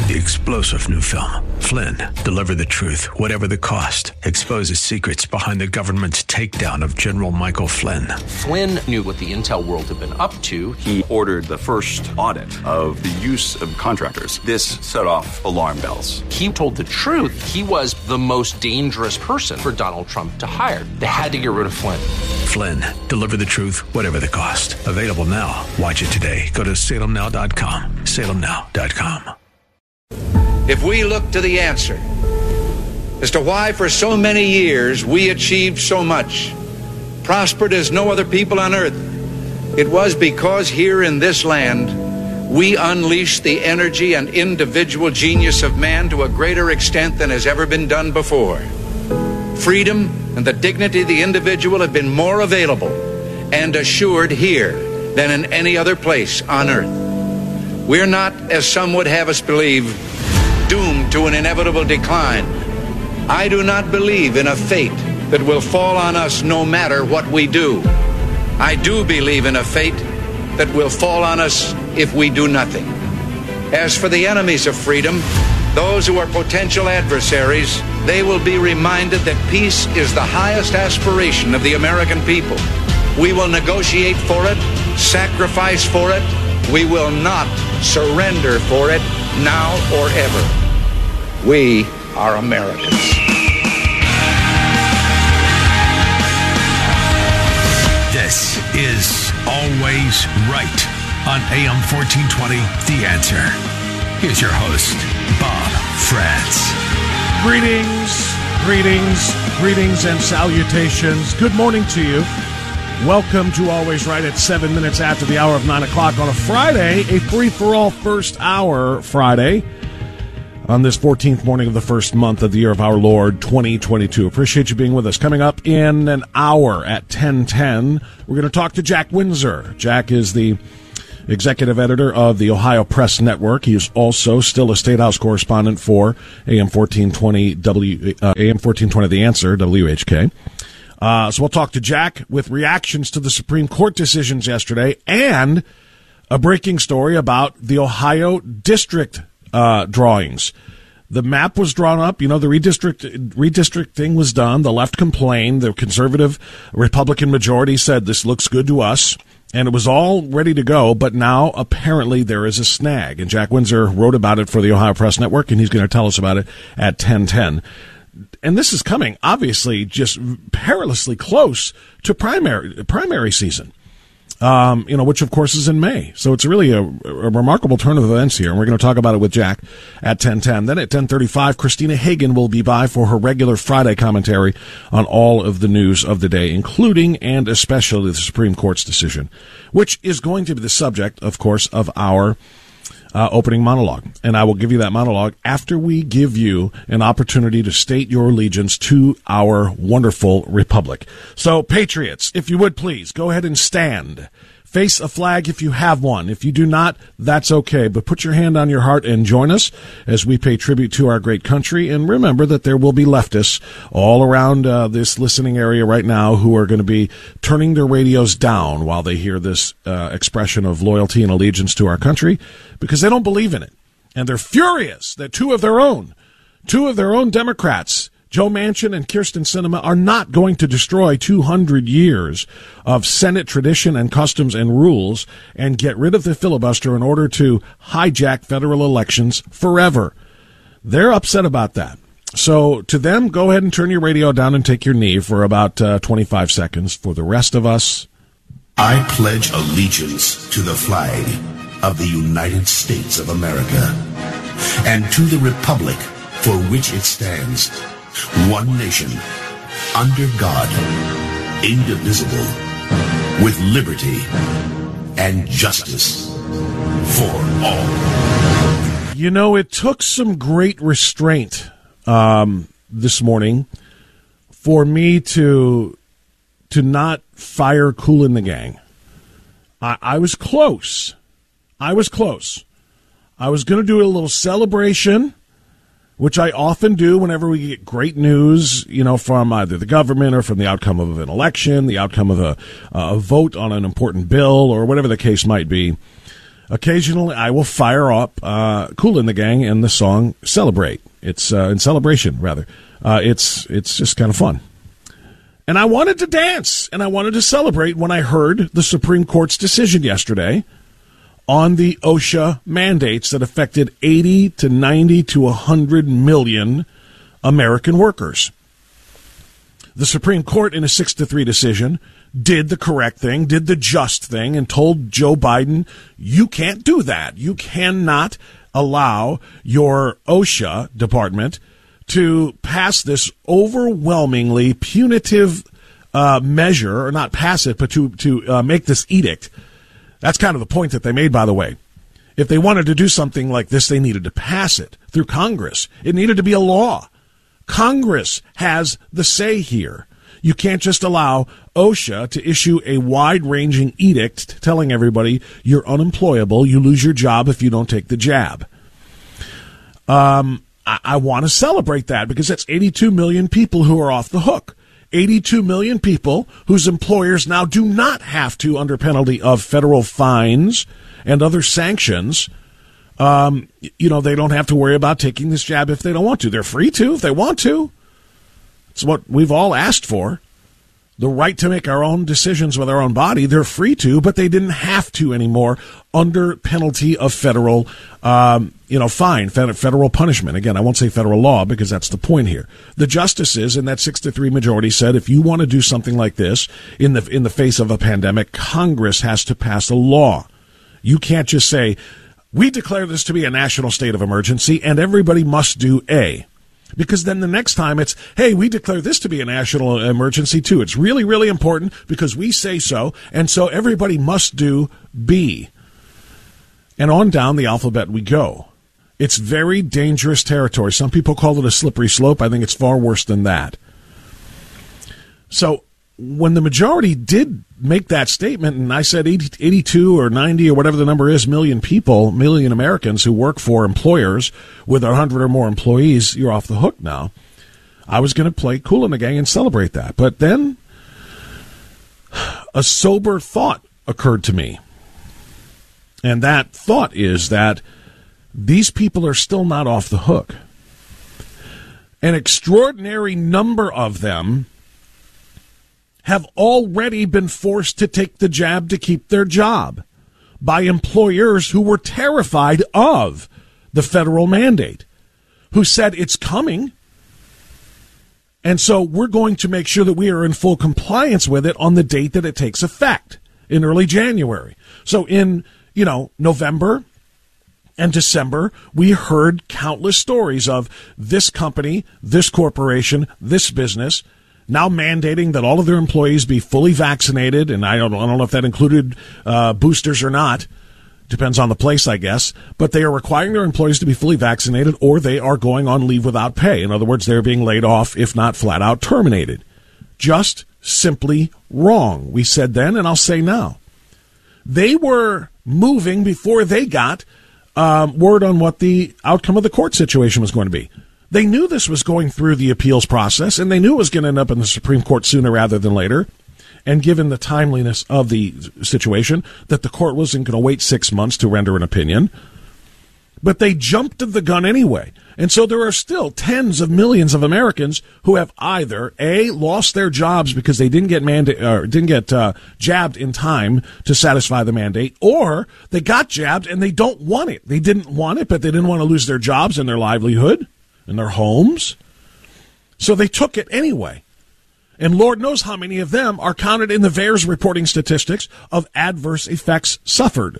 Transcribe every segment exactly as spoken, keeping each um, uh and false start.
The explosive new film, Flynn, deliver the truth, whatever the cost, exposes secrets behind the government's takedown of General Michael Flynn. Flynn knew what the intel world had been up to. He ordered the first audit of the use of contractors. This set off alarm bells. He told the truth. He was the most dangerous person for Donald Trump to hire. They had to get rid of Flynn. Flynn, deliver the truth, whatever the cost. Available now. Watch it today. Go to salem now dot com. salem now dot com. If we look to the answer as to why for so many years we achieved so much, prospered as no other people on earth, it was because here in this land we unleashed the energy and individual genius of man to a greater extent than has ever been done before. Freedom and the dignity of the individual have been more available and assured here than in any other place on earth. We're not, as some would have us believe, doomed to an inevitable decline. I do not believe in a fate that will fall on us no matter what we do. I do believe in a fate that will fall on us if we do nothing. As for the enemies of freedom, those who are potential adversaries, they will be reminded that peace is the highest aspiration of the American people. We will negotiate for it, sacrifice for it. We will not surrender for it now or ever. We are Americans. This is Always Right on A M fourteen twenty, The Answer. Here's your host, Bob Frantz. Greetings, greetings, greetings and salutations. Good morning to you. Welcome to Always Right at seven minutes after the hour of nine o'clock on a Friday, a free-for-all first hour Friday on this fourteenth morning of the first month of the year of our Lord, twenty twenty-two. Appreciate you being with us. Coming up in an hour at ten ten, we're going to talk to Jack Windsor. Jack is the executive editor of the Ohio Press Network. He is also still a State House correspondent for A M fourteen twenty, W, uh, A M fourteen twenty The Answer, W H K. Uh, so we'll talk to Jack with reactions to the Supreme Court decisions yesterday and a breaking story about the Ohio district uh, drawings. The map was drawn up. You know, the redistrict, redistricting was done. The left complained. The conservative Republican majority said this looks good to us. And it was all ready to go, but now apparently there is a snag. And Jack Windsor wrote about it for the Ohio Press Network, and he's going to tell us about it at ten ten. And this is coming, obviously, just perilously close to primary primary season, um, you know, which, of course, is in May. So it's really a, a remarkable turn of events here, and we're going to talk about it with Jack at ten ten. Then at ten thirty-five, Christina Hagan will be by for her regular Friday commentary on all of the news of the day, including and especially the Supreme Court's decision, which is going to be the subject, of course, of our Uh, opening monologue. And I will give you that monologue after we give you an opportunity to state your allegiance to our wonderful republic. So, patriots, if you would please, go ahead and stand. Face a flag if you have one. If you do not, that's okay. But put your hand on your heart and join us as we pay tribute to our great country. And remember that there will be leftists all around uh, this listening area right now who are going to be turning their radios down while they hear this uh, expression of loyalty and allegiance to our country because they don't believe in it. And they're furious that two of their own, two of their own Democrats, Joe Manchin and Kyrsten Sinema, are not going to destroy two hundred years of Senate tradition and customs and rules and get rid of the filibuster in order to hijack federal elections forever. They're upset about that. So to them, go ahead and turn your radio down and take your knee for about uh, twenty-five seconds. For the rest of us, I pledge allegiance to the flag of the United States of America and to the republic for which it stands, one nation, under God, indivisible, with liberty and justice for all. You know, it took some great restraint um, this morning for me to to not fire Kool and the Gang. I, I was close. I was close. I was going to do a little celebration, which I often do whenever we get great news, you know, from either the government or from the outcome of an election, the outcome of a, a vote on an important bill, or whatever the case might be. occasionally I will fire up uh, Kool and the Gang and the song Celebrate. It's uh, in celebration, rather. Uh, it's it's just kind of fun. And I wanted to dance, and I wanted to celebrate when I heard the Supreme Court's decision yesterday on the OSHA mandates that affected eighty to ninety to one hundred million American workers. The Supreme Court, in a six to three decision, did the correct thing, did the just thing, and told Joe Biden, you can't do that. You cannot allow your OSHA department to pass this overwhelmingly punitive uh, measure, or not pass it, but to, to uh, make this edict. That's kind of the point that they made, by the way. If they wanted to do something like this, they needed to pass it through Congress. It needed to be a law. Congress has the say here. You can't just allow OSHA to issue a wide-ranging edict telling everybody you're unemployable, you lose your job if you don't take the jab. Um, I, I want to celebrate that because that's eighty-two million people who are off the hook. eighty-two million people whose employers now do not have to, under penalty of federal fines and other sanctions, um, you know, they don't have to worry about taking this jab if they don't want to. They're free to if they want to. It's what we've all asked for. The right to make our own decisions with our own body. They're free to, but they didn't have to anymore under penalty of federal, um, you know, fine, federal punishment. Again, I won't say federal law because that's the point here. The justices in that six to three majority said if you want to do something like this in the in the face of a pandemic, Congress has to pass a law. You can't just say, we declare this to be a national state of emergency and everybody must do A. Because then the next time it's, hey, we declare this to be a national emergency too. It's really, really important because we say so, and so everybody must do B. And on down the alphabet we go. It's very dangerous territory. Some people call it a slippery slope. I think it's far worse than that. So when the majority did make that statement, and I said eighty, eighty-two or ninety or whatever the number is, million people, million Americans who work for employers with one hundred or more employees, you're off the hook now. I was going to play Kool and the Gang and celebrate that. But then a sober thought occurred to me. And that thought is that these people are still not off the hook. An extraordinary number of them have already been forced to take the jab to keep their job by employers who were terrified of the federal mandate, who said it's coming, and so we're going to make sure that we are in full compliance with it on the date that it takes effect in early January. So in, you know, November and December, we heard countless stories of this company, this corporation, this business now mandating that all of their employees be fully vaccinated, and I don't, I don't know if that included uh, boosters or not. Depends on the place, I guess. But they are requiring their employees to be fully vaccinated, or they are going on leave without pay. In other words, they're being laid off, if not flat out terminated. Just simply wrong. We said then, and I'll say now. They were moving before they got um, word on what the outcome of the court situation was going to be. They knew this was going through the appeals process, and they knew it was going to end up in the Supreme Court sooner rather than later. And given the timeliness of the situation, that the court wasn't going to wait six months to render an opinion. But they jumped the gun anyway. And so there are still tens of millions of Americans who have either, A, lost their jobs because they didn't get manda- or didn't get uh, jabbed in time to satisfy the mandate, or they got jabbed and they don't want it. They didn't want it, but they didn't want to lose their jobs and their livelihood and their homes. So they took it anyway. And Lord knows how many of them are counted in the V A E R S reporting statistics of adverse effects suffered.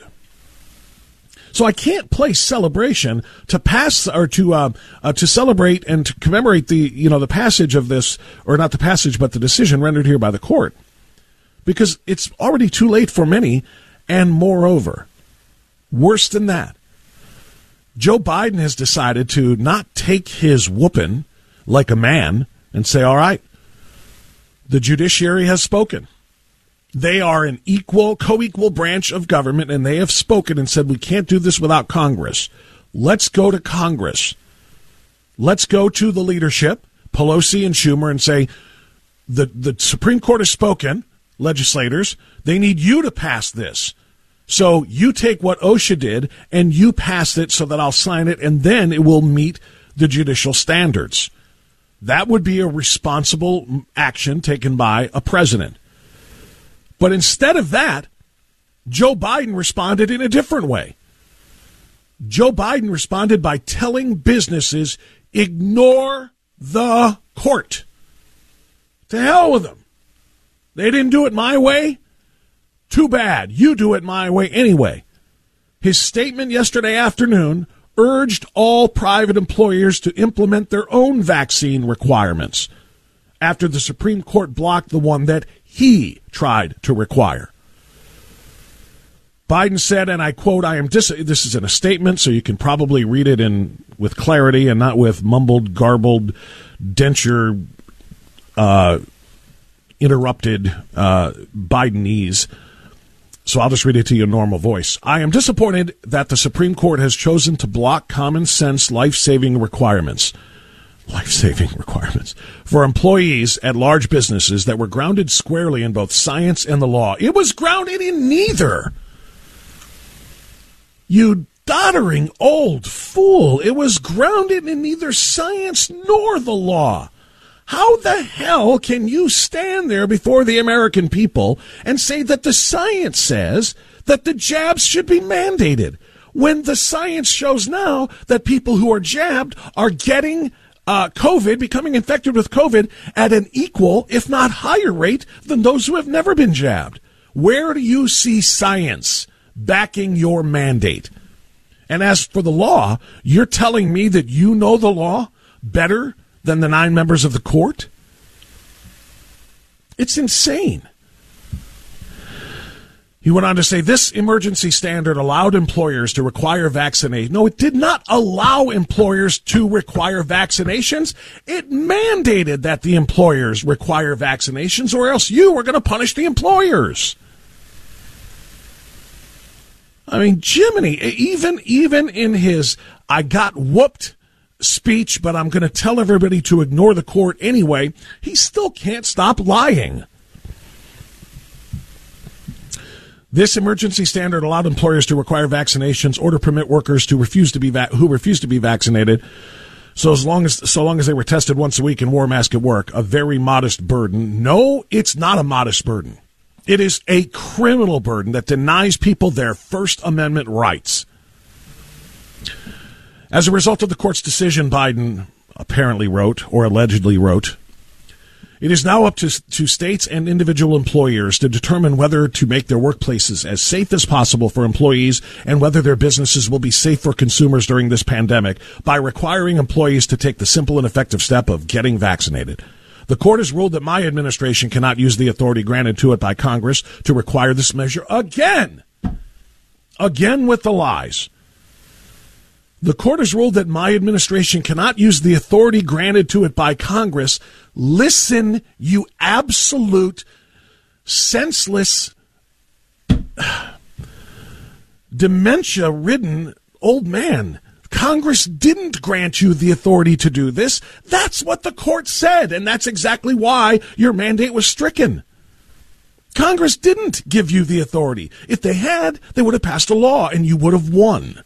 So I can't play celebration to pass or to uh, uh, to celebrate and to commemorate the you know the passage of this, or not the passage, but the decision rendered here by the court, because it's already too late for many. And moreover, worse than that, Joe Biden has decided to not take his whooping like a man and say, all right, the judiciary has spoken. They are an equal, co-equal branch of government, and they have spoken and said we can't do this without Congress. Let's go to Congress. Let's go to the leadership, Pelosi and Schumer, and say the, the Supreme Court has spoken, legislators. They need you to pass this. So you take what OSHA did and you pass it so that I'll sign it, and then it will meet the judicial standards. That would be a responsible action taken by a president. But instead of that, Joe Biden responded in a different way. Joe Biden responded by telling businesses, ignore the court. To hell with them. They didn't do it my way. Too bad. You do it my way anyway. His statement yesterday afternoon urged all private employers to implement their own vaccine requirements after the Supreme Court blocked the one that he tried to require. Biden said, and I quote, I am dis- this is in a statement, so you can probably read it in with clarity and not with mumbled, garbled, denture, uh, interrupted uh, Bidenese. So I'll just read it to you in normal voice. I am disappointed that the Supreme Court has chosen to block common sense life-saving requirements, life-saving requirements for employees at large businesses that were grounded squarely in both science and the law. It was grounded in neither. You doddering old fool. It was grounded in neither science nor the law. How the hell can you stand there before the American people and say that the science says that the jabs should be mandated when the science shows now that people who are jabbed are getting uh, COVID, becoming infected with COVID at an equal, if not higher rate than those who have never been jabbed? Where do you see science backing your mandate? And as for the law, you're telling me that you know the law better than the nine members of the court? It's insane. He went on to say this emergency standard allowed employers to require vaccination. No, it did not allow employers to require vaccinations. It mandated that the employers require vaccinations, or else you were going to punish the employers. I mean, Jiminy, even, even in his I got whooped speech, but I'm going to tell everybody to ignore the court anyway, he still can't stop lying. This emergency standard allowed employers to require vaccinations or to permit workers to refuse to be va- who refuse to be vaccinated. So as long as so long as they were tested once a week and wore a mask at work, a very modest burden. No, it's not a modest burden. It is a criminal burden that denies people their First Amendment rights. As a result of the court's decision, Biden apparently wrote, or allegedly wrote, it is now up to, to states and individual employers to determine whether to make their workplaces as safe as possible for employees and whether their businesses will be safe for consumers during this pandemic by requiring employees to take the simple and effective step of getting vaccinated. The court has ruled that my administration cannot use the authority granted to it by Congress to require this measure again. Again with the lies. The court has ruled that my administration cannot use the authority granted to it by Congress. Listen, you absolute, senseless, dementia-ridden old man. Congress didn't grant you the authority to do this. That's what the court said, and that's exactly why your mandate was stricken. Congress didn't give you the authority. If they had, they would have passed a law, and you would have won.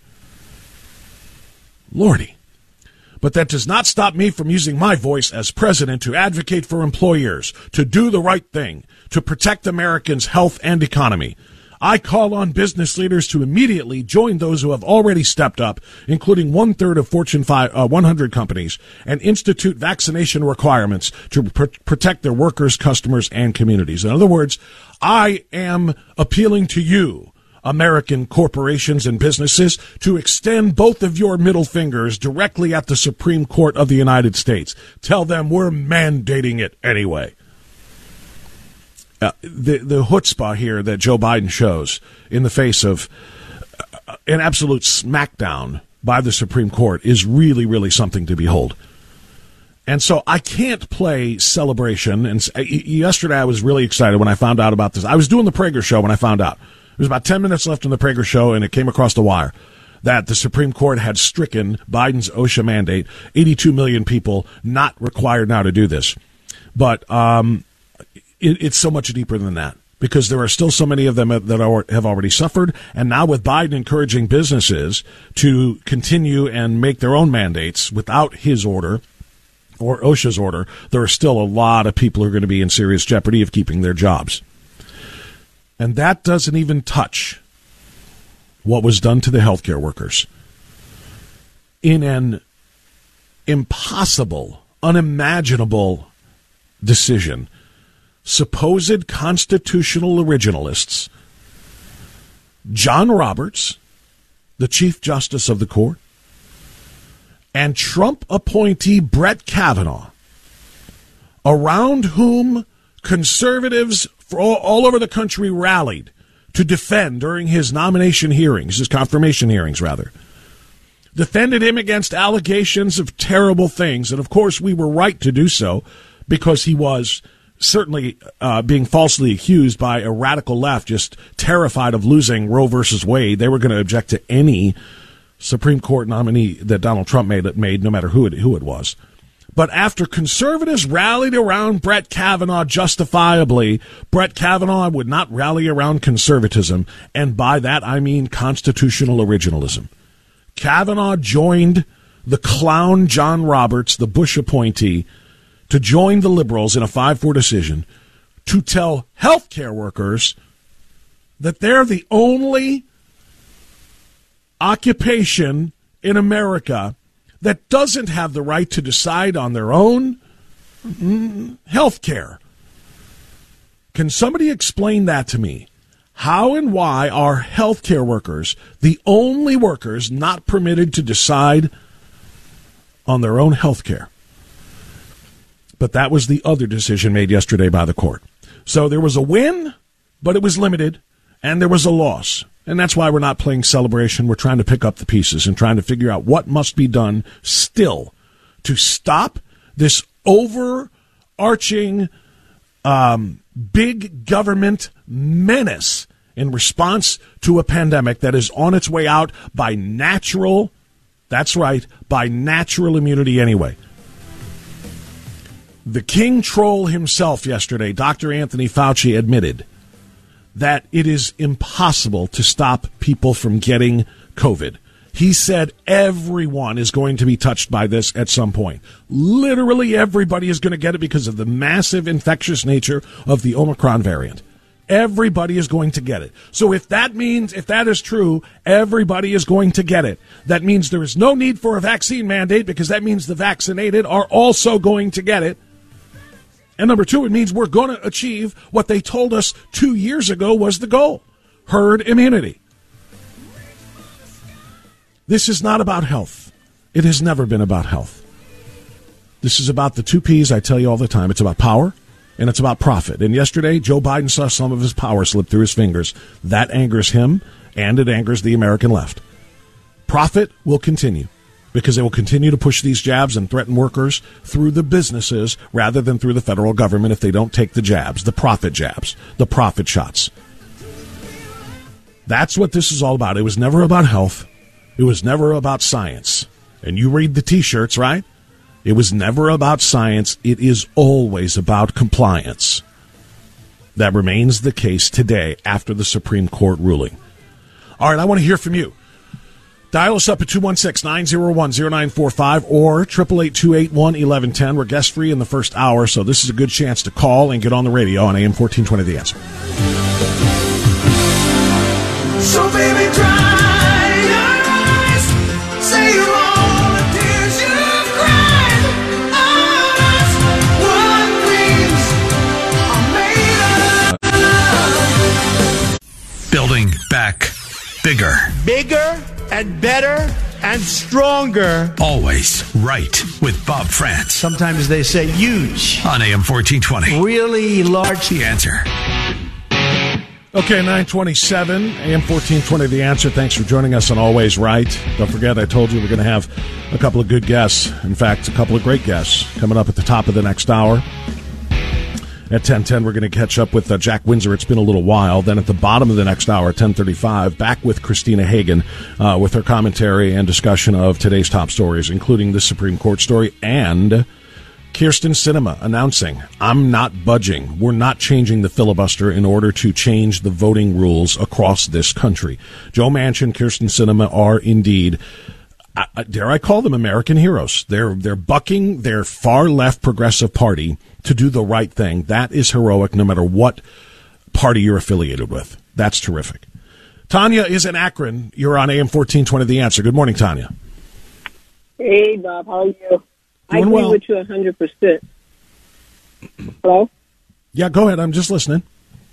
Lordy. But that does not stop me from using my voice as president to advocate for employers, to do the right thing, to protect Americans' health and economy. I call on business leaders to immediately join those who have already stepped up, including one-third of Fortune five, uh, one hundred companies, and institute vaccination requirements to pr- protect their workers, customers, and communities. In other words, I am appealing to you, American corporations and businesses, to extend both of your middle fingers directly at the Supreme Court of the United States. Tell them we're mandating it anyway. Uh, the the chutzpah here that Joe Biden shows in the face of uh, an absolute smackdown by the Supreme Court is really, really something to behold. And so I can't play celebration. And uh, yesterday I was really excited when I found out about this. I was doing the Prager show when I found out. There was about ten minutes left in the Prager show, and it came across the wire that the Supreme Court had stricken Biden's OSHA mandate. eighty-two million people not required now to do this. But um, it, it's so much deeper than that. because there are still so many of them that are, have already suffered. And now with Biden encouraging businesses to continue and make their own mandates without his order or OSHA's order, there are still a lot of people who are going to be in serious jeopardy of keeping their jobs. And that doesn't even touch what was done to the healthcare workers in an impossible, unimaginable decision. Supposed constitutional originalists, John Roberts, the Chief Justice of the Court, and Trump appointee Brett Kavanaugh, around whom conservatives all, all over the country rallied to defend during his nomination hearings, his confirmation hearings, rather, defended him against allegations of terrible things. And, of course, we were right to do so because he was certainly uh, being falsely accused by a radical left, just terrified of losing Roe versus Wade. They were going to object to any Supreme Court nominee that Donald Trump made, made no matter who it, who it was. But after conservatives rallied around Brett Kavanaugh justifiably, Brett Kavanaugh would not rally around conservatism, and by that I mean constitutional originalism. Kavanaugh joined the clown John Roberts, the Bush appointee, to join the liberals in a five four decision to tell health care workers that they're the only occupation in America that doesn't have the right to decide on their own health care. Can somebody explain that to me? How and why are health care workers the only workers not permitted to decide on their own health care? But that was the other decision made yesterday by the court. So there was a win, but it was limited, and there was a loss. And that's why we're not playing celebration. We're trying to pick up the pieces and trying to figure out what must be done still to stop this overarching um, big government menace in response to a pandemic that is on its way out by natural, that's right, by natural immunity anyway. The king troll himself yesterday, Doctor Anthony Fauci, admitted that it is impossible to stop people from getting COVID. He said everyone is going to be touched by this at some point. Literally everybody is going to get it because of the massive infectious nature of the Omicron variant. Everybody is going to get it. So if that means, if that is true, everybody is going to get it. That means there is no need for a vaccine mandate because that means the vaccinated are also going to get it. And number two, it means we're going to achieve what they told us two years ago was the goal, herd immunity. This is not about health. It has never been about health. This is about the two P's I tell you all the time. It's about power and it's about profit. And yesterday, Joe Biden saw some of his power slip through his fingers. That angers him and it angers the American left. Profit will continue, because they will continue to push these jabs and threaten workers through the businesses rather than through the federal government if they don't take the jabs, the profit jabs, the profit shots. That's what this is all about. It was never about health. It was never about science. And you read the T-shirts, right? It was never about science. It is always about compliance. That remains the case today after the Supreme Court ruling. All right, I want to hear from you. Dial us up at two one six, nine zero one, zero nine four five or eight eight eight, two eight one, one one one zero. We're guest free in the first hour, so this is a good chance to call and get on the radio on A M fourteen twenty The Answer. So baby, dry your eyes, say all the tears you've cried. All that's what dreams are made of. Building back bigger. Bigger and better and stronger. Always right with Bob France. Sometimes they say huge. On A M fourteen twenty. Really large. The Answer. Okay, nine twenty-seven, A M fourteen twenty The Answer. Thanks for joining us on Always Right. Don't forget, I told you we're going to have a couple of good guests. In fact, a couple of great guests coming up at the top of the next hour. At ten ten, we're going to catch up with uh, Jack Windsor. It's been a little while. Then at the bottom of the next hour, ten thirty-five, back with Christina Hagan uh, with her commentary and discussion of today's top stories, including the Supreme Court story and Kyrsten Sinema announcing, I'm not budging. We're not changing the filibuster in order to change the voting rules across this country. Joe Manchin, Kyrsten Sinema are indeed, uh, dare I call them American heroes. They're, they're bucking their far-left progressive party to do the right thing. That is heroic no matter what party you're affiliated with. That's terrific. Tanya is in Akron. You're on A M fourteen twenty The Answer. Good morning, Tanya. Hey, Bob. How are you? Doing I agree well. with you one hundred percent. Hello? Yeah, go ahead. I'm just listening.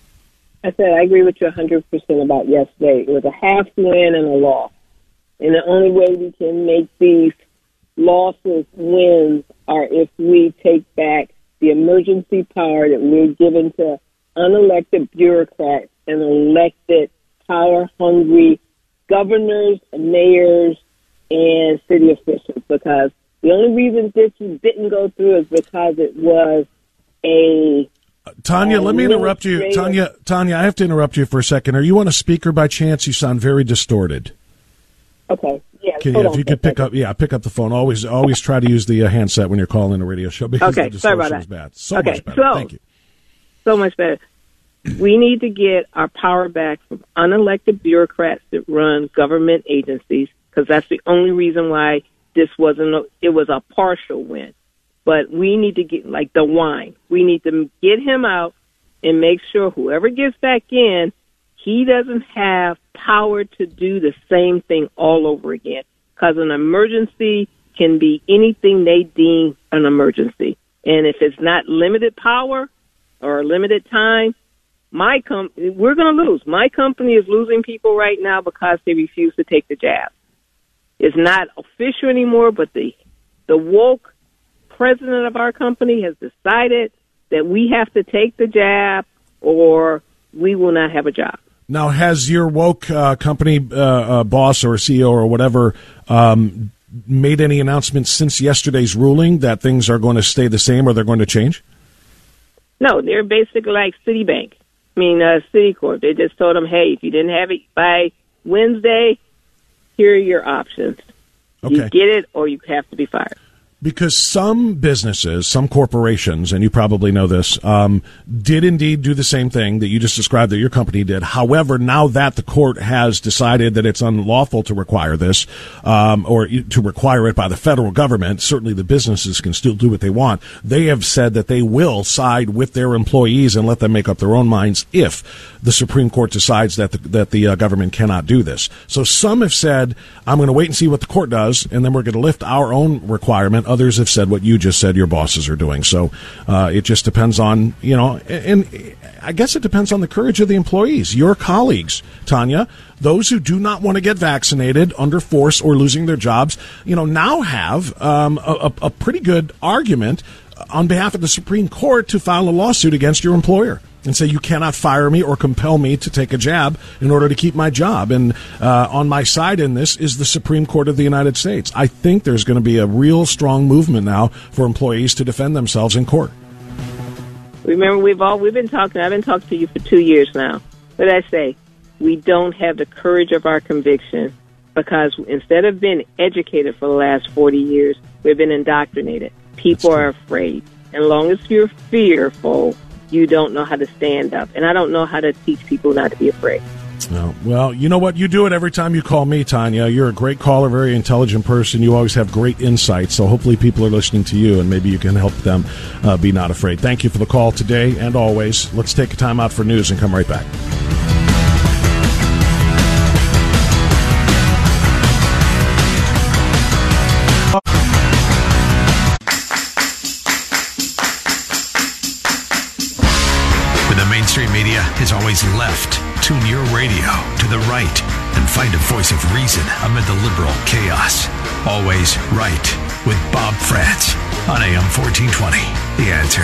I said I agree with you one hundred percent about yesterday. It was a half win and a loss. And the only way we can make these losses wins are if we take back the emergency power that we're given to unelected bureaucrats and elected power-hungry governors, mayors, and city officials, because the only reason this didn't go through is because it was a... Tanya, uh, let me interrupt you. administrative- Tanya, Tanya, I have to interrupt you for a second. Are you on a speaker by chance? You sound very distorted. Okay, yeah. Can hold you, on if you for a could pick second. up, yeah, pick up the phone. Always, always try to use the uh, handset when you're calling a radio show because Okay, the sorry distortion about is that. bad. So Okay, much better. so- Thank you. So much better. We need to get our power back from unelected bureaucrats that run government agencies, because that's the only reason why this wasn't, a, it was a partial win. But we need to get, like the wine, we need to get him out and make sure whoever gets back in, he doesn't have power to do the same thing all over again. Because an emergency can be anything they deem an emergency. And if it's not limited power or limited time, my com- we're going to lose. My company is losing people right now because they refuse to take the jab. It's not official anymore, but the the woke president of our company has decided that we have to take the jab or we will not have a job. Now, has your woke uh, company uh, uh, boss or C E O or whatever um, made any announcements since yesterday's ruling that things are going to stay the same or they're going to change? No, they're basically like Citibank. I mean, uh, Citicorp. They just told them, hey, if you didn't have it by Wednesday, here are your options. You Okay. get it or you have to be fired. Because some businesses, some corporations, and you probably know this, um, did indeed do the same thing that you just described that your company did. However, now that the court has decided that it's unlawful to require this, um, or to require it by the federal government, certainly the businesses can still do what they want. They have said that they will side with their employees and let them make up their own minds if the Supreme Court decides that the, that the uh, government cannot do this. So some have said, I'm going to wait and see what the court does, and then we're going to lift our own requirement. Others have said what you just said your bosses are doing. So uh, it just depends on, you know, and, and I guess it depends on the courage of the employees, your colleagues, Tanya, those who do not want to get vaccinated under force or losing their jobs, you know, now have um, a, a pretty good argument on behalf of the Supreme Court to file a lawsuit against your employer and say you cannot fire me or compel me to take a jab in order to keep my job. And uh, on my side in this is the Supreme Court of the United States. I think there's going to be a real strong movement now for employees to defend themselves in court. Remember, we've all we've been talking. I've been talking to you for two years now. But I say we don't have the courage of our conviction because instead of being educated for the last forty years, we've been indoctrinated. People are afraid. And as long as you're fearful, you don't know how to stand up. And I don't know how to teach people not to be afraid. No. Well, you know what? You do it every time you call me, Tanya. You're a great caller, very intelligent person. You always have great insights. So hopefully people are listening to you, and maybe you can help them uh, be not afraid. Thank you for the call today, and always. Let's take a time out for news and come right back. When the mainstream media has always left, tune your radio to the right and find a voice of reason amid the liberal chaos. Always right with Bob France on A M fourteen twenty. The Answer.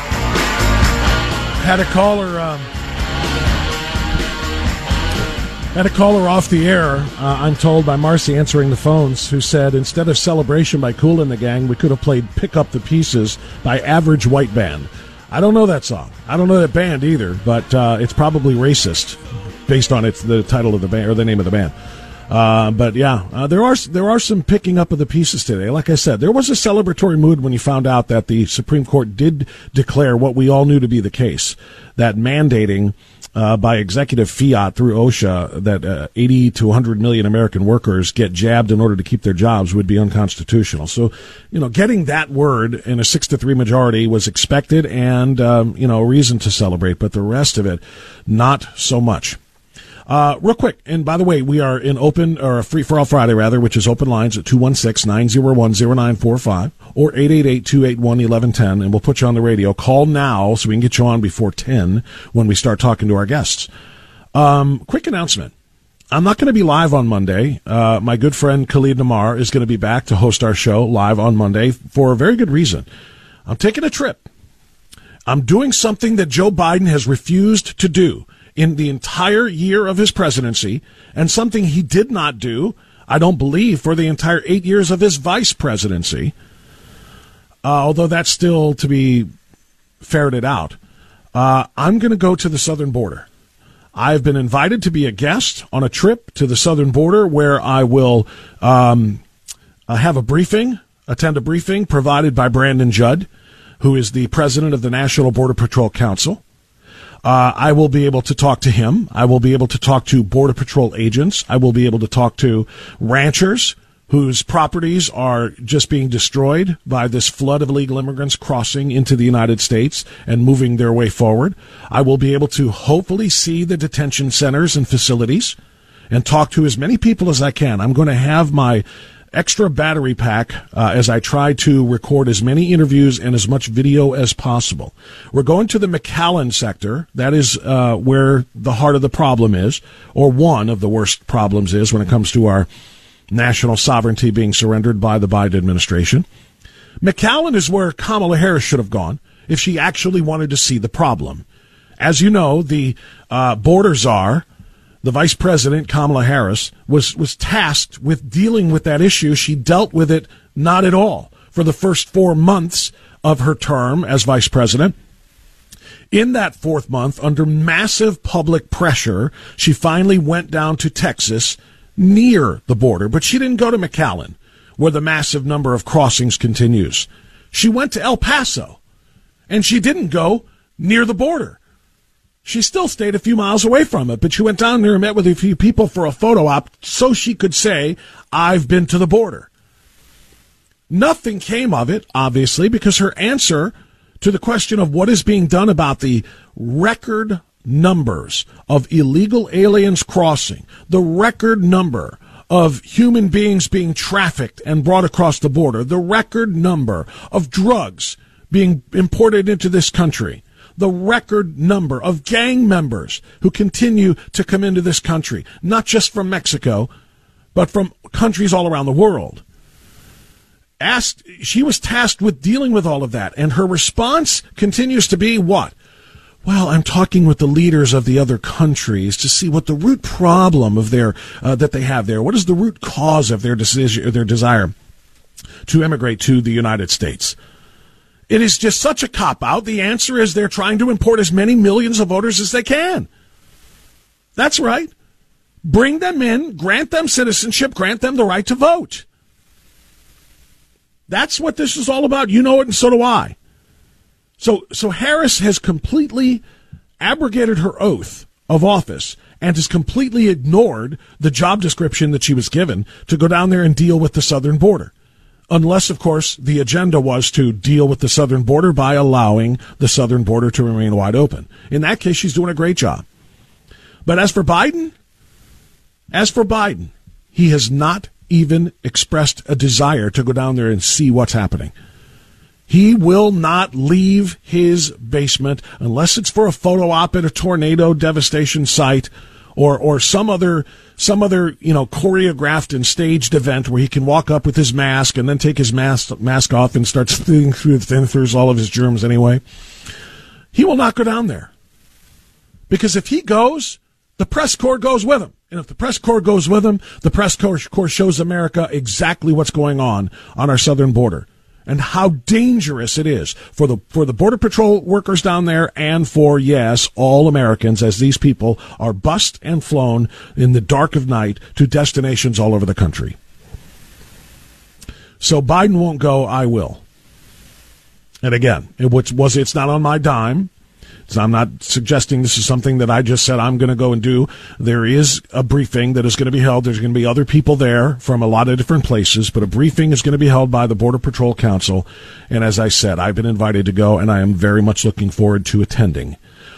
Had a caller. Um, had a caller off the air. Uh, I'm told by Marcy answering the phones, who said instead of Celebration by Kool and the Gang, we could have played "Pick Up the Pieces" by Average White Band. I don't know that song. I don't know that band either, but uh, it's probably racist based on its the title of the band or the name of the band. Uh, but yeah, uh, there are there are some picking up of the pieces today. Like I said, there was a celebratory mood when you found out that the Supreme Court did declare what we all knew to be the case, that mandating uh, by executive fiat through OSHA that uh, eighty to one hundred million American workers get jabbed in order to keep their jobs would be unconstitutional. So, you know, getting that word in a six to three majority was expected and, um, you know, a reason to celebrate. But the rest of it, not so much. Uh, real quick, and by the way, we are in open, or Free for All Friday, rather, which is open lines at two one six, nine zero one, zero nine four five or eight eight eight, two eight one, one one one zero, and we'll put you on the radio. Call now so we can get you on before ten when we start talking to our guests. Um, quick announcement. I'm not going to be live on Monday. Uh, my good friend Khalid Namar is going to be back to host our show live on Monday for a very good reason. I'm taking a trip. I'm doing something that Joe Biden has refused to do in the entire year of his presidency, and something he did not do, I don't believe, for the entire eight years of his vice presidency, uh, although that's still to be ferreted out. Uh, I'm going to go to the southern border. I've been invited to be a guest on a trip to the southern border where I will um, uh, have a briefing, attend a briefing provided by Brandon Judd, who is the president of the National Border Patrol Council. Uh, I will be able to talk to him. I will be able to talk to Border Patrol agents. I will be able to talk to ranchers whose properties are just being destroyed by this flood of illegal immigrants crossing into the United States and moving their way forward. I will be able to hopefully see the detention centers and facilities and talk to as many people as I can. I'm going to have my extra battery pack uh, as I try to record as many interviews and as much video as possible. We're going to the McAllen sector. That is uh, where the heart of the problem is, or one of the worst problems is when it comes to our national sovereignty being surrendered by the Biden administration. McAllen is where Kamala Harris should have gone if she actually wanted to see the problem. As you know, the uh, border czar, the vice president, Kamala Harris, was, was tasked with dealing with that issue. She dealt with it not at all for the first four months of her term as vice president. In that fourth month, under massive public pressure, she finally went down to Texas near the border. But she didn't go to McAllen, where the massive number of crossings continues. She went to El Paso, and she didn't go near the border. She still stayed a few miles away from it, but she went down there and met with a few people for a photo op so she could say, I've been to the border. Nothing came of it, obviously, because her answer to the question of what is being done about the record numbers of illegal aliens crossing, the record number of human beings being trafficked and brought across the border, the record number of drugs being imported into this country, the record number of gang members who continue to come into this country, not just from Mexico, but from countries all around the world. Asked, she was tasked with dealing with all of that, and her response continues to be what? Well, I'm talking with the leaders of the other countries to see what the root problem of their uh, that they have there. What is the root cause of their decision, their desire to immigrate to the United States? It is just such a cop-out. The answer is they're trying to import as many millions of voters as they can. That's right. Bring them in, grant them citizenship, grant them the right to vote. That's what this is all about. You know it, and so do I. So, so Harris has completely abrogated her oath of office and has completely ignored the job description that she was given to go down there and deal with the southern border. Unless, of course, the agenda was to deal with the southern border by allowing the southern border to remain wide open. In that case, she's doing a great job. But as for Biden, as for Biden, he has not even expressed a desire to go down there and see what's happening. He will not leave his basement unless it's for a photo op at a tornado devastation site or or some other some other you know choreographed and staged event where he can walk up with his mask and then take his mask mask off and start thinning through thin through all of his germs anyway. He will not go down there, because if he goes, the press corps goes with him, and if the press corps goes with him, the press corps shows America exactly what's going on on our southern border. and how dangerous it is for the for the Border Patrol workers down there and for, yes, all Americans, as these people are bussed and flown in the dark of night to destinations all over the country. So Biden won't go, I will. And again, it was, was it's not on my dime. So I'm not suggesting this is something that I just said I'm going to go and do. There is a briefing that is going to be held. There's going to be other people there from a lot of different places, but a briefing is going to be held by the Border Patrol Council. And as I said, I've been invited to go, and I am very much looking forward to attending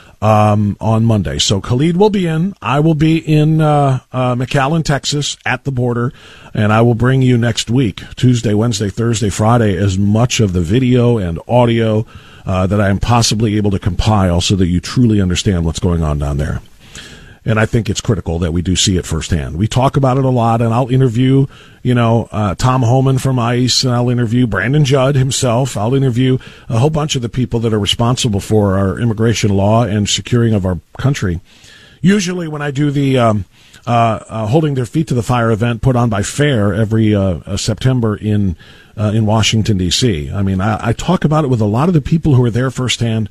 um, on Monday. So Khalid will be in. I will be in uh, uh, McAllen, Texas, at the border, and I will bring you next week, Tuesday, Wednesday, Thursday, Friday, as much of the video and audio Uh, that I am possibly able to compile so that you truly understand what's going on down there. And I think it's critical that we do see it firsthand. We talk about it a lot, and I'll interview, you know, uh, Tom Homan from ICE, and I'll interview Brandon Judd himself. I'll interview a whole bunch of the people that are responsible for our immigration law and securing of our country. Usually when I do the um, uh, uh, Holding Their Feet to the Fire event put on by FAIR every uh, uh, September in Uh, in Washington, D C. I mean, I, I talk about it with a lot of the people who are there firsthand,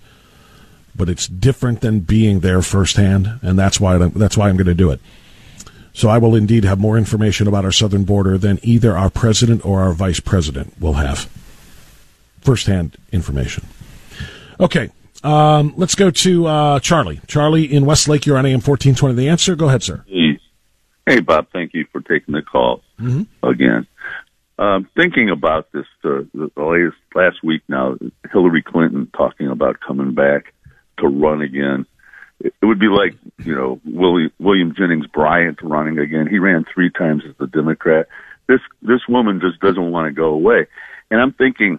but it's different than being there firsthand, and that's why that's why I'm going to do it. So I will indeed have more information about our southern border than either our president or our vice president will have. Firsthand information. Okay, um, let's go to uh, Charlie. Charlie in Westlake, you're on A M fourteen twenty. The Answer. Go ahead, sir. Hey, hey Bob, thank you for taking the call mm-hmm. again. Um, thinking about this uh, the latest, last week now, Hillary Clinton talking about coming back to run again. It, it would be like, you know, William, William Jennings Bryant running again. He ran three times as the Democrat. This this woman just doesn't want to go away. And I'm thinking,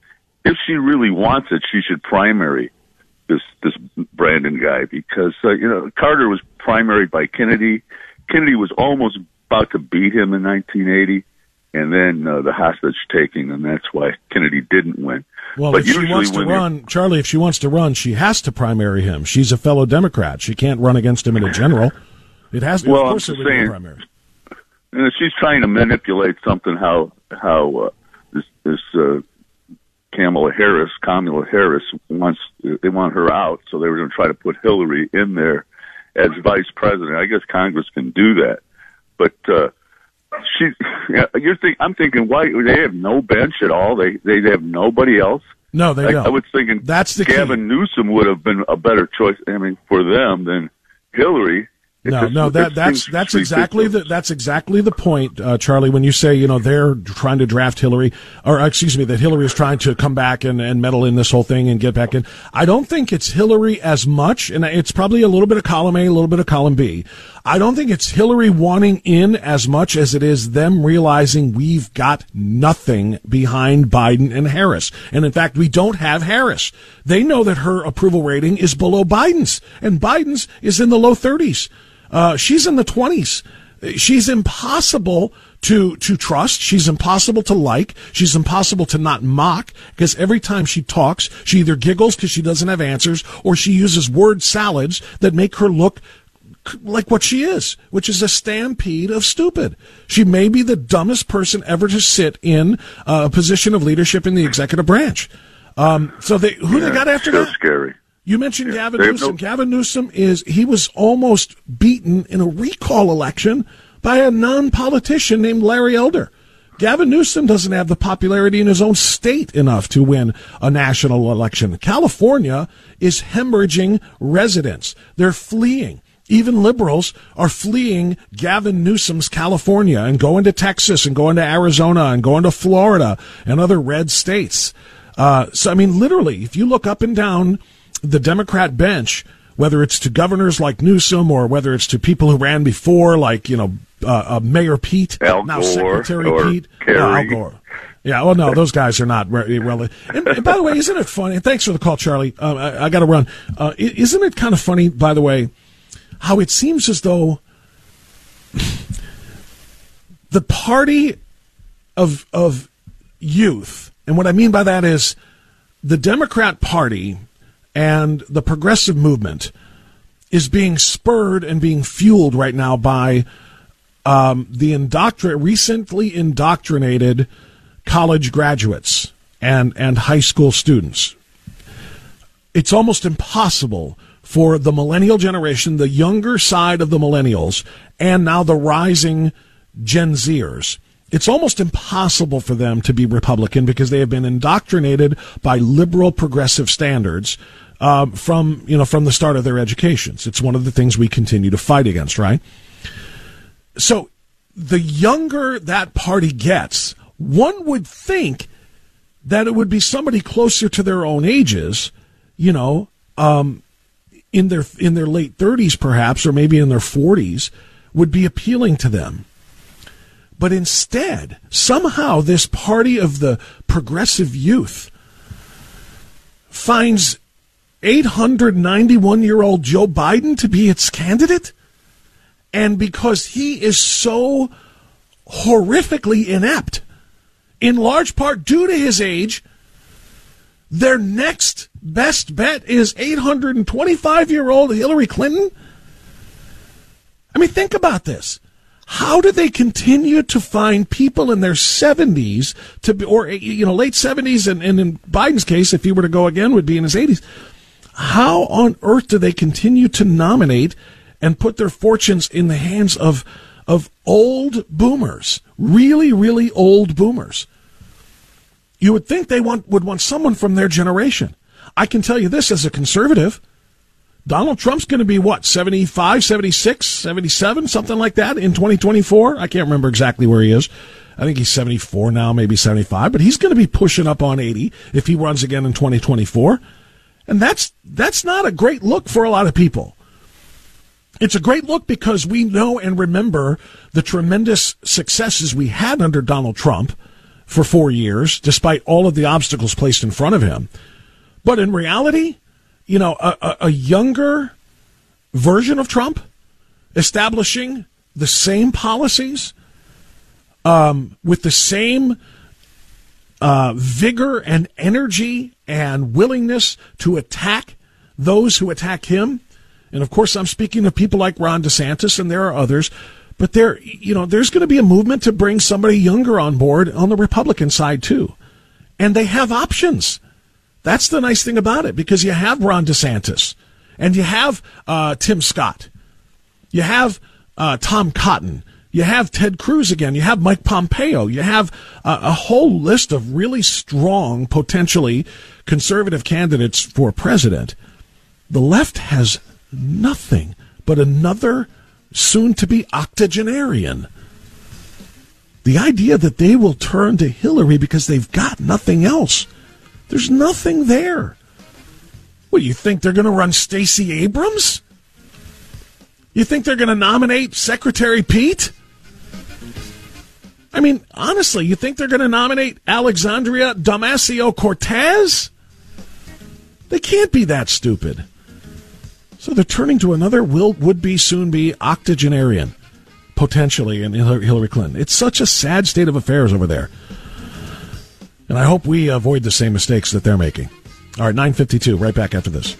if she really wants it, she should primary this this Brandon guy, because uh, you know, Carter was primaried by Kennedy. Kennedy was almost about to beat him in nineteen eighty. And then uh, the hostage taking, and that's why Kennedy didn't win. Well, but if she wants to run, Charlie, if she wants to run, she has to primary him. She's a fellow Democrat. She can't run against him in a general. It has to. Well, of course I'm it just would be saying, a primary. You know, she's trying to manipulate something. How how uh, this this uh, Kamala Harris, Kamala Harris wants they want her out, so they were going to try to put Hillary in there as vice president. I guess Congress can do that, but. Uh, She, yeah, you're think, I'm thinking, why they have no bench at all? They they have nobody else. No, they like, don't. I was thinking that's the Gavin key. Newsom would have been a better choice. I mean, for them than Hillary. It No, just, no, that that's that's exactly the that's exactly the point, uh, Charlie. When you say, you know, they're trying to draft Hillary, or excuse me, that Hillary is trying to come back and, and meddle in this whole thing and get back in. I don't think it's Hillary as much, and it's probably a little bit of column A, a little bit of column B. I don't think it's Hillary wanting in as much as it is them realizing we've got nothing behind Biden and Harris. And in fact, we don't have Harris. They know that her approval rating is below Biden's, and Biden's is in the low thirties. Uh, she's in the twenties. She's impossible to, to trust. She's impossible to like. She's impossible to not mock, because every time she talks, she either giggles because she doesn't have answers, or she uses word salads that make her look like what she is, which is a stampede of stupid. She may be the dumbest person ever to sit in a position of leadership in the executive branch. Um, so they, who yeah, they got after so that? Scary. You mentioned yeah, Gavin Newsom. No- Gavin Newsom is, he was almost beaten in a recall election by a non-politician named Larry Elder. Gavin Newsom doesn't have the popularity in his own state enough to win a national election. California is hemorrhaging residents. They're fleeing. Even liberals are fleeing Gavin Newsom's California and going to Texas and going to Arizona and going to Florida and other red states. Uh, so, I mean, literally, if you look up and down the Democrat bench, whether it's to governors like Newsom or whether it's to people who ran before, like, you know, uh, uh, Mayor Pete, Al now Gore Secretary or Pete, Kerry. no, Al Gore. Yeah, well, no, those guys are not re- relevant. And, and by the way, isn't it funny? Thanks for the call, Charlie. Uh, I, I got to run. Uh, isn't it kind of funny, by the way, how it seems as though the party of of youth, and what I mean by that is the Democrat Party and the progressive movement is being spurred and being fueled right now by um, the indoctr- recently indoctrinated college graduates. and, and high school students. It's almost impossible for the millennial generation, the younger side of the millennials, and now the rising Gen Zers. It's almost impossible for them to be Republican because they have been indoctrinated by liberal progressive standards uh, from, you know, from the start of their educations. It's one of the things we continue to fight against, right? So the younger that party gets, one would think that it would be somebody closer to their own ages, you know, um, in their in their late thirties perhaps, or maybe in their forties, would be appealing to them. But instead, somehow this party of the progressive youth finds eight hundred ninety-one-year-old Joe Biden to be its candidate. And because he is so horrifically inept, in large part due to his age, their next best bet is eight hundred twenty-five-year-old Hillary Clinton. I mean, think about this. How do they continue to find people in their seventies to be, or, you know, late seventies, and, and in Biden's case, if he were to go again, would be in his eighties. How on earth do they continue to nominate and put their fortunes in the hands of, of old boomers, really, really old boomers? You would think they want, would want someone from their generation. I can tell you this as a conservative. Donald Trump's going to be, what, seventy-five, seventy-six, seventy-seven, something like that in twenty twenty-four? I can't remember exactly where he is. I think he's seventy-four now, maybe seventy-five, but he's going to be pushing up on eighty if he runs again in twenty twenty-four. And that's that's not a great look for a lot of people. It's a great look because we know and remember the tremendous successes we had under Donald Trump for four years, despite all of the obstacles placed in front of him. But in reality, you know, a, a, a younger version of Trump establishing the same policies um, with the same uh, vigor and energy and willingness to attack those who attack him. And, of course, I'm speaking of people like Ron DeSantis, and there are others. But there, you know, there's going to be a movement to bring somebody younger on board on the Republican side, too. And they have options. That's the nice thing about it, because you have Ron DeSantis, and you have uh, Tim Scott, you have uh, Tom Cotton, you have Ted Cruz again, you have Mike Pompeo, you have uh, a whole list of really strong, potentially conservative candidates for president. The left has nothing but another soon-to-be octogenarian. The idea that they will turn to Hillary because they've got nothing else. There's nothing there. What, you think they're going to run Stacey Abrams? You think they're going to nominate Secretary Pete? I mean, honestly, you think they're going to nominate Alexandria Ocasio-Cortez? They can't be that stupid. So they're turning to another will would-be, soon-be octogenarian, potentially, in Hillary Clinton. It's such a sad state of affairs over there. And I hope we avoid the same mistakes that they're making. All right, nine fifty-two, right back after this.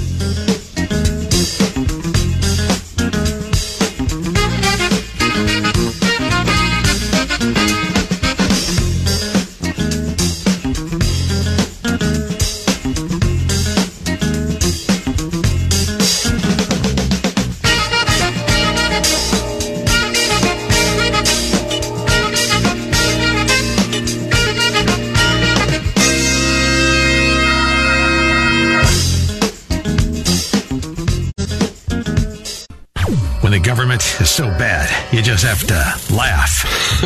Government is so bad, you just have to laugh.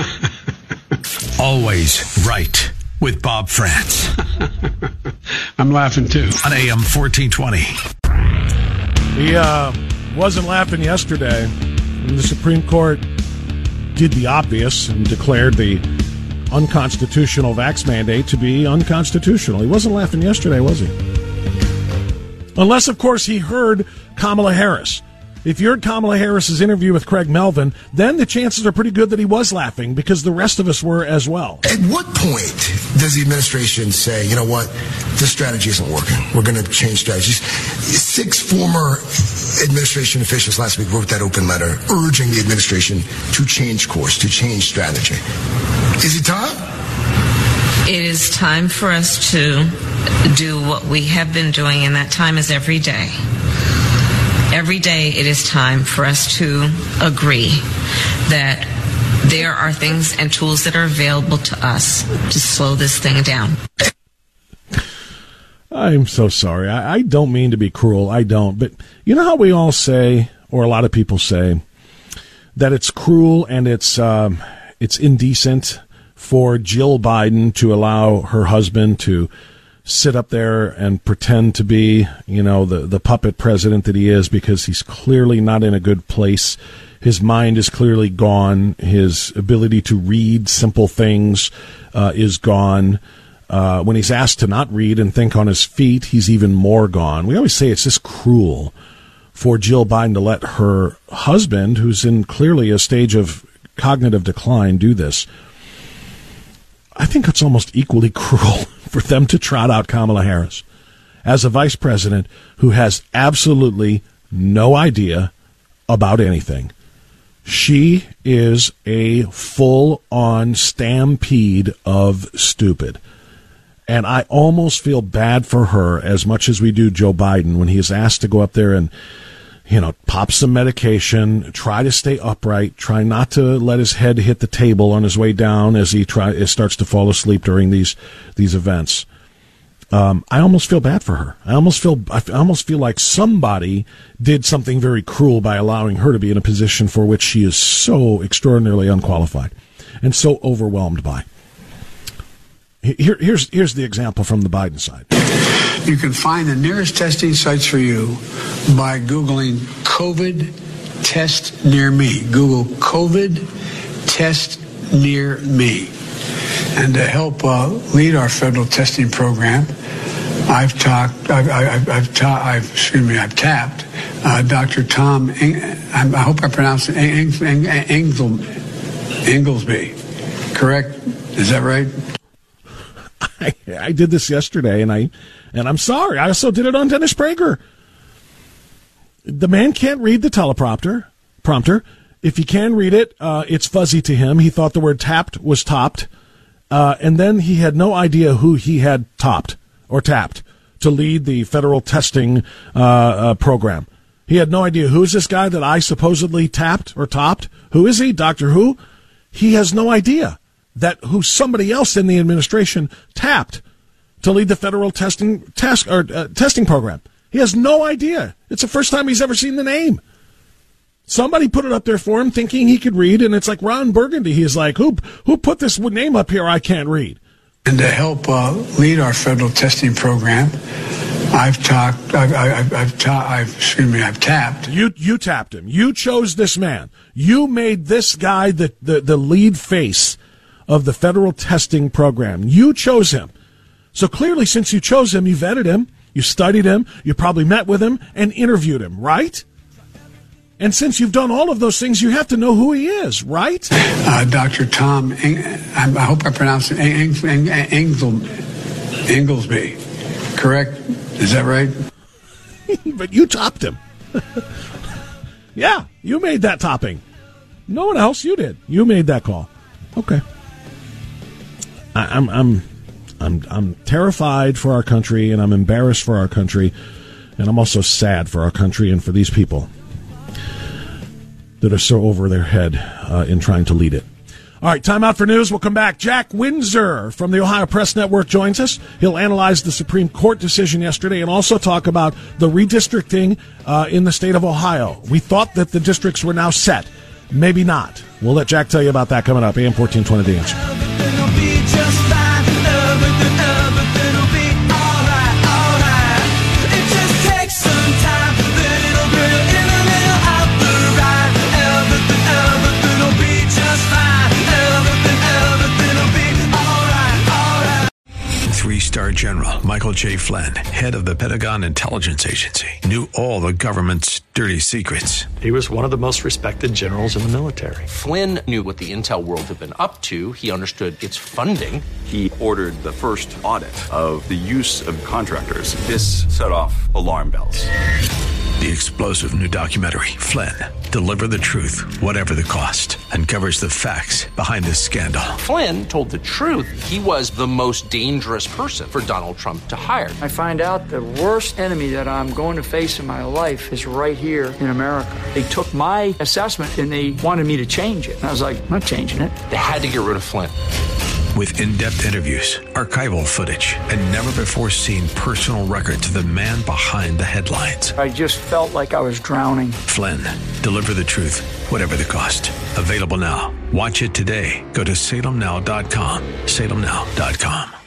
Always Right with Bob France. I'm laughing too. On A M fourteen twenty. He uh, wasn't laughing yesterday when the Supreme Court did the obvious and declared the unconstitutional vax mandate to be unconstitutional. He wasn't laughing yesterday, was he? Unless, of course, he heard Kamala Harris. If you heard Kamala Harris's interview with Craig Melvin, then the chances are pretty good that he was laughing, because the rest of us were as well. At what point does the administration say, you know what, this strategy isn't working, we're going to change strategies? Six former administration officials last week wrote that open letter urging the administration to change course, to change strategy. Is it time? It is time for us to do what we have been doing, and that time is every day. Every day it is time for us to agree that there are things and tools that are available to us to slow this thing down. I'm so sorry. I, I don't mean to be cruel. I don't. But you know how we all say, or a lot of people say, that it's cruel and it's um, it's indecent for Jill Biden to allow her husband to sit up there and pretend to be, you know, the, the puppet president that he is, because he's clearly not in a good place. His mind is clearly gone. His ability to read simple things uh, is gone. Uh, when he's asked to not read and think on his feet, he's even more gone. We always say it's just cruel for Jill Biden to let her husband, who's in clearly a stage of cognitive decline, do this. I think it's almost equally cruel for them to trot out Kamala Harris as a vice president who has absolutely no idea about anything. She is a full-on stampede of stupid. And I almost feel bad for her as much as we do Joe Biden when he is asked to go up there and, you know, pop some medication, try to stay upright, try not to let his head hit the table on his way down as he try as starts to fall asleep during these these events. Um, I almost feel bad for her. I almost feel I almost feel like somebody did something very cruel by allowing her to be in a position for which she is so extraordinarily unqualified and so overwhelmed by. Here, here's here's the example from the Biden side. You can find the nearest testing sites for you by Googling COVID test near me. Google COVID test near me. And to help uh, lead our federal testing program, I've talked. I've, I've, I've, ta- I've excuse me. I've tapped uh, Doctor Tom. Eng- I hope I pronounced it Eng- Eng- Eng- Inglesby. Correct? Is that right? I, I did this yesterday, and I and I'm sorry. I also did it on Dennis Prager. The man can't read the teleprompter. Prompter. If he can read it, uh, it's fuzzy to him. He thought the word tapped was topped, uh, and then he had no idea who he had topped or tapped to lead the federal testing uh, uh, program. He had no idea. Who is this guy that I supposedly tapped or topped? Who is he? Doctor Who? He has no idea that who somebody else in the administration tapped to lead the federal testing task or uh, testing program. He has no idea. It's the first time he's ever seen the name. Somebody put it up there for him, thinking he could read, and it's like Ron Burgundy. He's like, "Who who put this name up here? I can't read." And to help uh, lead our federal testing program, I've talked. I've, I've, I've, ta- I've excuse me. I've tapped. You you tapped him. You chose this man. You made this guy the the, the lead face of the federal testing program. You chose him. So clearly, since you chose him, you vetted him, you studied him, you probably met with him and interviewed him, right? And since you've done all of those things, you have to know who he is, right? Uh, Doctor Tom, Eng- I hope I pronounced it Eng- Eng- Eng- Inglesby. Correct? Is that right? But you topped him. Yeah, you made that topping. No one else, you did. You made that call. Okay. I, I'm I'm I'm I'm terrified for our country, and I'm embarrassed for our country, and I'm also sad for our country and for these people that are so over their head uh, in trying to lead it. All right, time out for news. We'll come back. Jack Windsor from the Ohio Press Network joins us. He'll analyze the Supreme Court decision yesterday and also talk about the redistricting uh, in the state of Ohio. We thought that the districts were now set. Maybe not. We'll let Jack tell you about that coming up. A M fourteen twenty, The Answer. Three-star General Michael J. Flynn, head of the Pentagon Intelligence Agency, knew all the government's dirty secrets. He was one of the most respected generals in the military. Flynn knew what the intel world had been up to. He understood its funding. He ordered the first audit of the use of contractors. This set off alarm bells. The explosive new documentary, Flynn, deliver the truth, whatever the cost, and covers the facts behind this scandal. Flynn told the truth. He was the most dangerous person for Donald Trump to hire. I find out the worst enemy that I'm going to face in my life is right here in America. They took my assessment and they wanted me to change it. And I was like, I'm not changing it. They had to get rid of Flynn. With in-depth interviews, archival footage, and never-before-seen personal records of the man behind the headlines. I just felt like I was drowning. Flynn, deliver the truth, whatever the cost. Available now. Watch it today. Go to salem now dot com. salem now dot com.